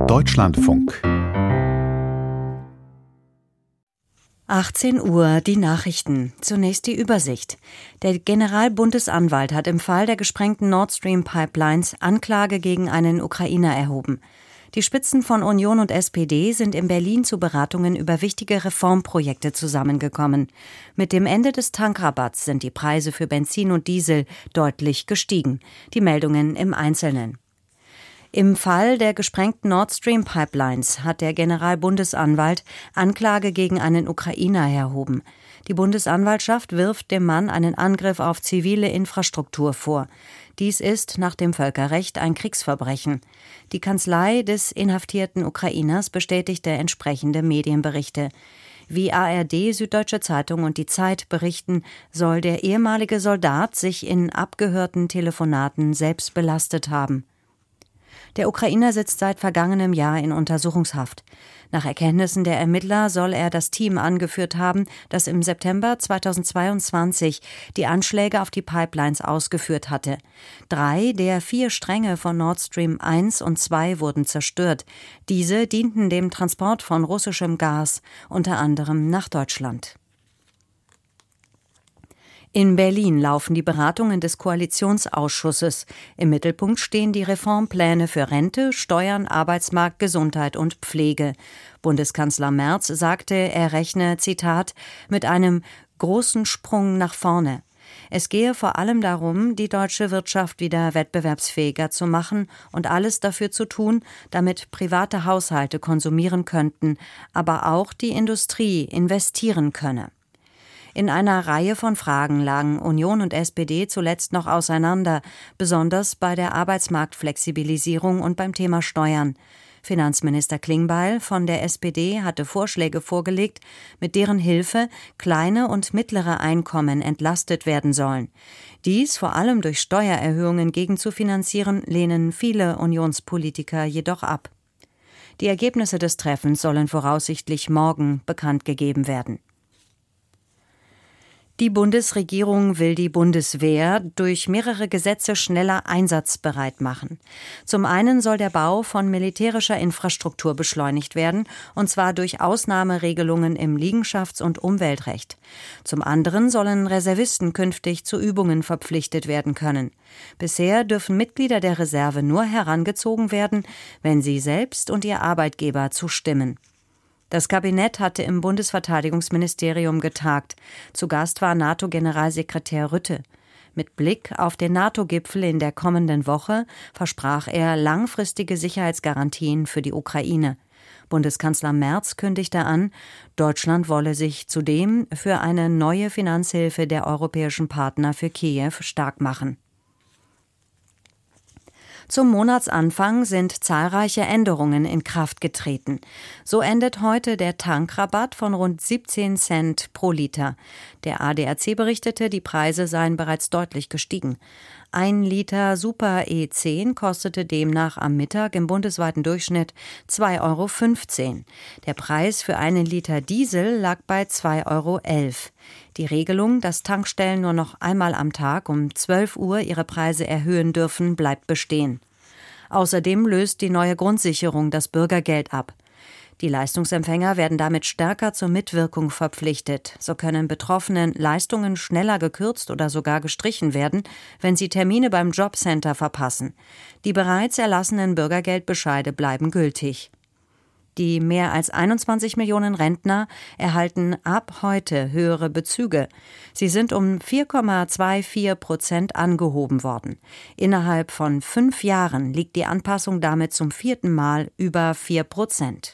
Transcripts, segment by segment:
Deutschlandfunk 18 Uhr, die Nachrichten. Zunächst die Übersicht. Der Generalbundesanwalt hat im Fall der gesprengten Nord Stream Pipelines Anklage gegen einen Ukrainer erhoben. Die Spitzen von Union und SPD sind in Berlin zu Beratungen über wichtige Reformprojekte zusammengekommen. Mit dem Ende des Tankrabatts sind die Preise für Benzin und Diesel deutlich gestiegen. Die Meldungen im Einzelnen. Im Fall der gesprengten Nord Stream Pipelines hat der Generalbundesanwalt Anklage gegen einen Ukrainer erhoben. Die Bundesanwaltschaft wirft dem Mann einen Angriff auf zivile Infrastruktur vor. Dies ist nach dem Völkerrecht ein Kriegsverbrechen. Die Kanzlei des inhaftierten Ukrainers bestätigte entsprechende Medienberichte. Wie ARD, Süddeutsche Zeitung und Die Zeit berichten, soll der ehemalige Soldat sich in abgehörten Telefonaten selbst belastet haben. Der Ukrainer sitzt seit vergangenem Jahr in Untersuchungshaft. Nach Erkenntnissen der Ermittler soll er das Team angeführt haben, das im September 2022 die Anschläge auf die Pipelines ausgeführt hatte. 3 der 4 Stränge von Nord Stream 1 und 2 wurden zerstört. Diese dienten dem Transport von russischem Gas, unter anderem nach Deutschland. In Berlin laufen die Beratungen des Koalitionsausschusses. Im Mittelpunkt stehen die Reformpläne für Rente, Steuern, Arbeitsmarkt, Gesundheit und Pflege. Bundeskanzler Merz sagte, er rechne, Zitat, mit einem großen Sprung nach vorne. Es gehe vor allem darum, die deutsche Wirtschaft wieder wettbewerbsfähiger zu machen und alles dafür zu tun, damit private Haushalte konsumieren könnten, aber auch die Industrie investieren könne. In einer Reihe von Fragen lagen Union und SPD zuletzt noch auseinander, besonders bei der Arbeitsmarktflexibilisierung und beim Thema Steuern. Finanzminister Klingbeil von der SPD hatte Vorschläge vorgelegt, mit deren Hilfe kleine und mittlere Einkommen entlastet werden sollen. Dies vor allem durch Steuererhöhungen gegenzufinanzieren, lehnen viele Unionspolitiker jedoch ab. Die Ergebnisse des Treffens sollen voraussichtlich morgen bekannt gegeben werden. Die Bundesregierung will die Bundeswehr durch mehrere Gesetze schneller einsatzbereit machen. Zum einen soll der Bau von militärischer Infrastruktur beschleunigt werden, und zwar durch Ausnahmeregelungen im Liegenschafts- und Umweltrecht. Zum anderen sollen Reservisten künftig zu Übungen verpflichtet werden können. Bisher dürfen Mitglieder der Reserve nur herangezogen werden, wenn sie selbst und ihr Arbeitgeber zustimmen. Das Kabinett hatte im Bundesverteidigungsministerium getagt. Zu Gast war NATO-Generalsekretär Rutte. Mit Blick auf den NATO-Gipfel in der kommenden Woche versprach er langfristige Sicherheitsgarantien für die Ukraine. Bundeskanzler Merz kündigte an, Deutschland wolle sich zudem für eine neue Finanzhilfe der europäischen Partner für Kiew stark machen. Zum Monatsanfang sind zahlreiche Änderungen in Kraft getreten. So endet heute der Tankrabatt von rund 17 Cent pro Liter. Der ADAC berichtete, die Preise seien bereits deutlich gestiegen. 1 Liter Super E10 kostete demnach am Mittag im bundesweiten Durchschnitt 2,15 €. Der Preis für 1 Liter Diesel lag bei 2,11 €. Die Regelung, dass Tankstellen nur noch einmal am Tag um 12 Uhr ihre Preise erhöhen dürfen, bleibt bestehen. Außerdem löst die neue Grundsicherung das Bürgergeld ab. Die Leistungsempfänger werden damit stärker zur Mitwirkung verpflichtet. So können Betroffenen Leistungen schneller gekürzt oder sogar gestrichen werden, wenn sie Termine beim Jobcenter verpassen. Die bereits erlassenen Bürgergeldbescheide bleiben gültig. Die mehr als 21 Millionen Rentner erhalten ab heute höhere Bezüge. Sie sind um 4,24% angehoben worden. Innerhalb von 5 Jahren liegt die Anpassung damit zum 4. Mal über 4%.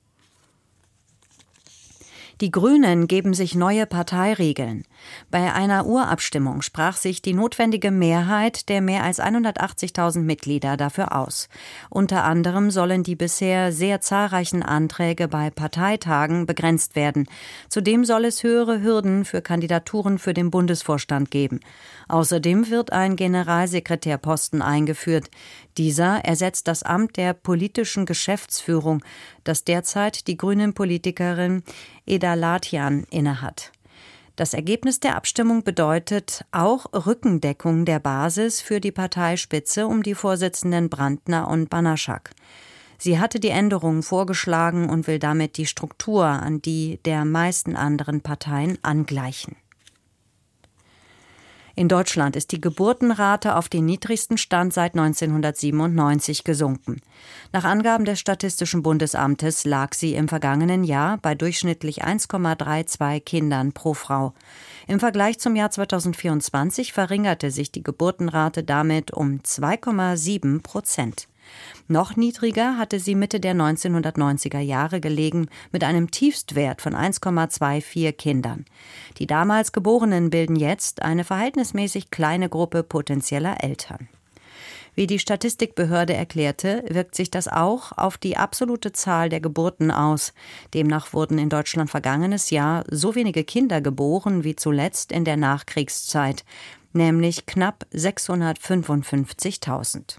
Die Grünen geben sich neue Parteiregeln. Bei einer Urabstimmung sprach sich die notwendige Mehrheit der mehr als 180.000 Mitglieder dafür aus. Unter anderem sollen die bisher sehr zahlreichen Anträge bei Parteitagen begrenzt werden. Zudem soll es höhere Hürden für Kandidaturen für den Bundesvorstand geben. Außerdem wird ein Generalsekretärposten eingeführt. Dieser ersetzt das Amt der politischen Geschäftsführung, das derzeit die Grünen-Politikerin Eda Latian innehat. Das Ergebnis der Abstimmung bedeutet auch Rückendeckung der Basis für die Parteispitze um die Vorsitzenden Brandner und Banaschak. Sie hatte die Änderungen vorgeschlagen und will damit die Struktur an die der meisten anderen Parteien angleichen. In Deutschland ist die Geburtenrate auf den niedrigsten Stand seit 1997 gesunken. Nach Angaben des Statistischen Bundesamtes lag sie im vergangenen Jahr bei durchschnittlich 1,32 Kindern pro Frau. Im Vergleich zum Jahr 2024 verringerte sich die Geburtenrate damit um 2,7%. Noch niedriger hatte sie Mitte der 1990er Jahre gelegen, mit einem Tiefstwert von 1,24 Kindern. Die damals Geborenen bilden jetzt eine verhältnismäßig kleine Gruppe potenzieller Eltern. Wie die Statistikbehörde erklärte, wirkt sich das auch auf die absolute Zahl der Geburten aus. Demnach wurden in Deutschland vergangenes Jahr so wenige Kinder geboren wie zuletzt in der Nachkriegszeit, nämlich knapp 655.000.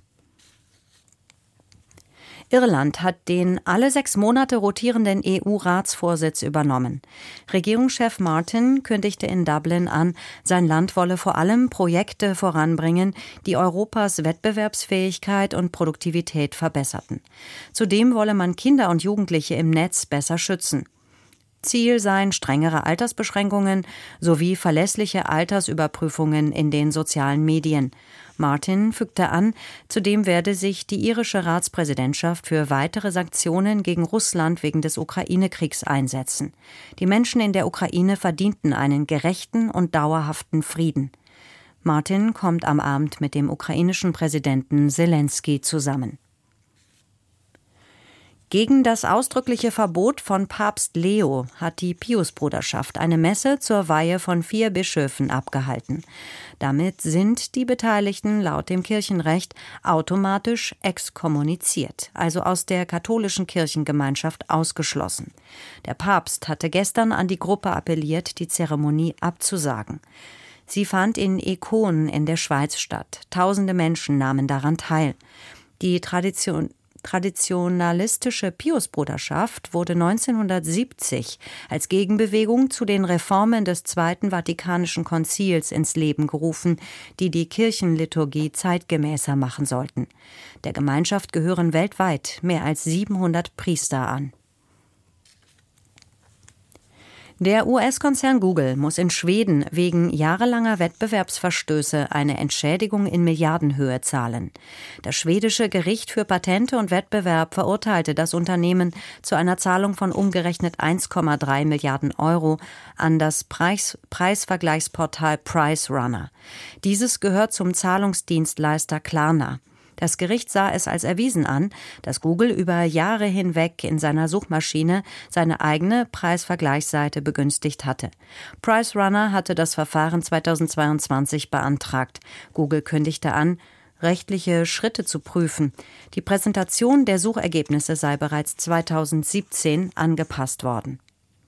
Irland hat den alle 6 Monate rotierenden EU-Ratsvorsitz übernommen. Regierungschef Martin kündigte in Dublin an, sein Land wolle vor allem Projekte voranbringen, die Europas Wettbewerbsfähigkeit und Produktivität verbesserten. Zudem wolle man Kinder und Jugendliche im Netz besser schützen. Ziel seien strengere Altersbeschränkungen sowie verlässliche Altersüberprüfungen in den sozialen Medien. Martin fügte an, zudem werde sich die irische Ratspräsidentschaft für weitere Sanktionen gegen Russland wegen des Ukraine-Kriegs einsetzen. Die Menschen in der Ukraine verdienten einen gerechten und dauerhaften Frieden. Martin kommt am Abend mit dem ukrainischen Präsidenten Selenskyj zusammen. Gegen das ausdrückliche Verbot von Papst Leo hat die Piusbruderschaft eine Messe zur Weihe von 4 Bischöfen abgehalten. Damit sind die Beteiligten laut dem Kirchenrecht automatisch exkommuniziert, also aus der katholischen Kirchengemeinschaft ausgeschlossen. Der Papst hatte gestern an die Gruppe appelliert, die Zeremonie abzusagen. Sie fand in Ekon in der Schweiz statt. Tausende Menschen nahmen daran teil. Die traditionalistische Piusbruderschaft wurde 1970 als Gegenbewegung zu den Reformen des Zweiten Vatikanischen Konzils ins Leben gerufen, die die Kirchenliturgie zeitgemäßer machen sollten. Der Gemeinschaft gehören weltweit mehr als 700 Priester an. Der US-Konzern Google muss in Schweden wegen jahrelanger Wettbewerbsverstöße eine Entschädigung in Milliardenhöhe zahlen. Das schwedische Gericht für Patente und Wettbewerb verurteilte das Unternehmen zu einer Zahlung von umgerechnet 1,3 Milliarden Euro an das Preisvergleichsportal PriceRunner. Dieses gehört zum Zahlungsdienstleister Klarna. Das Gericht sah es als erwiesen an, dass Google über Jahre hinweg in seiner Suchmaschine seine eigene Preisvergleichsseite begünstigt hatte. PriceRunner hatte das Verfahren 2022 beantragt. Google kündigte an, rechtliche Schritte zu prüfen. Die Präsentation der Suchergebnisse sei bereits 2017 angepasst worden.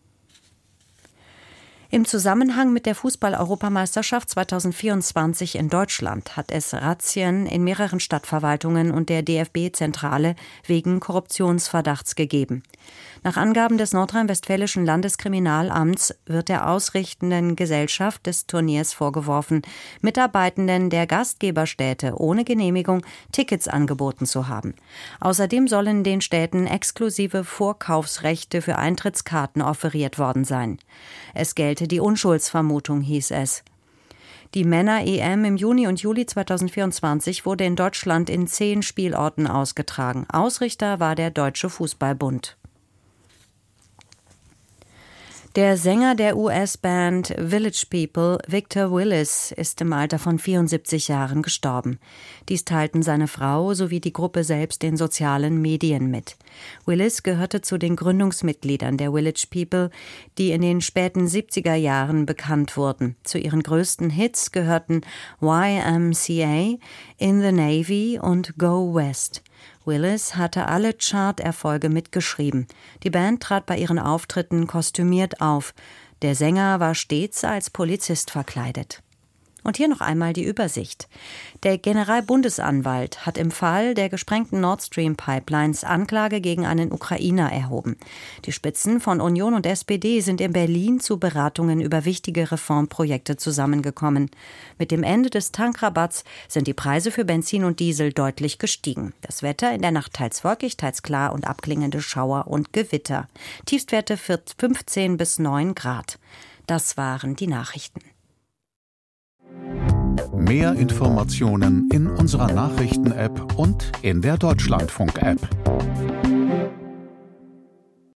Im Zusammenhang mit der Fußball-Europameisterschaft 2024 in Deutschland hat es Razzien in mehreren Stadtverwaltungen und der DFB-Zentrale wegen Korruptionsverdachts gegeben. Nach Angaben des nordrhein-westfälischen Landeskriminalamts wird der ausrichtenden Gesellschaft des Turniers vorgeworfen, Mitarbeitenden der Gastgeberstädte ohne Genehmigung Tickets angeboten zu haben. Außerdem sollen den Städten exklusive Vorkaufsrechte für Eintrittskarten offeriert worden sein. Es gelte die Unschuldsvermutung, hieß es. Die Männer-EM im Juni und Juli 2024 wurde in Deutschland in 10 Spielorten ausgetragen. Ausrichter war der Deutsche Fußballbund. Der Sänger der US-Band Village People, Victor Willis, ist im Alter von 74 Jahren gestorben. Dies teilten seine Frau sowie die Gruppe selbst in sozialen Medien mit. Willis gehörte zu den Gründungsmitgliedern der Village People, die in den späten 70er Jahren bekannt wurden. Zu ihren größten Hits gehörten YMCA, In the Navy und Go West. Willis hatte alle Chart-Erfolge mitgeschrieben. Die Band trat bei ihren Auftritten kostümiert auf. Der Sänger war stets als Polizist verkleidet. Und hier noch einmal die Übersicht. Der Generalbundesanwalt hat im Fall der gesprengten Nord Stream Pipelines Anklage gegen einen Ukrainer erhoben. Die Spitzen von Union und SPD sind in Berlin zu Beratungen über wichtige Reformprojekte zusammengekommen. Mit dem Ende des Tankrabatts sind die Preise für Benzin und Diesel deutlich gestiegen. Das Wetter in der Nacht teils wolkig, teils klar und abklingende Schauer und Gewitter. Tiefstwerte 15 bis 9 Grad. Das waren die Nachrichten. Mehr Informationen in unserer Nachrichten-App und in der Deutschlandfunk-App.